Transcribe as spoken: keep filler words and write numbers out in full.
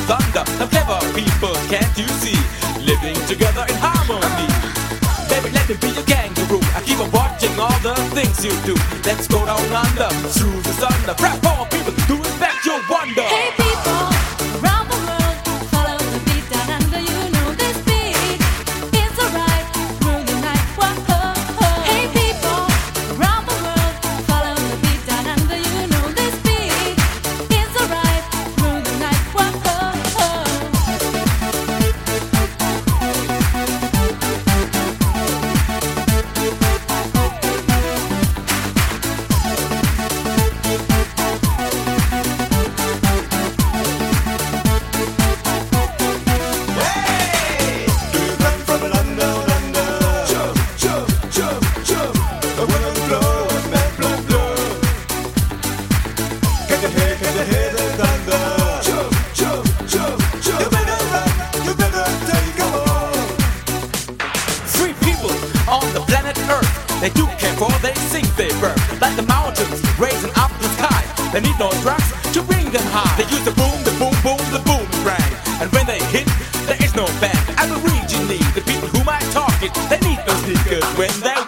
thunder. Now clever people, can't you see? Living together in harmony. Baby, let me be your kangaroo. I keep on watching all the things you do. Let's go down under, through the thunder. Rap for people, do it back your wonder. Hey people around the world, follow the beat down under. You know this beat, it's alright through the night. Whoa, oh, oh. Hey people around the world, follow the beat down under. You know this beat, it's alright through the night. Whoa, oh, oh. Three people on the planet Earth. They do care for, they sing, they burn. Like the mountains, raising up the sky. They need no drugs to bring them high. They use the boom, the boom, boom, the boomerang. And when they hit, there is no band. Aborigine, the people who might talk it, they need no sneakers when they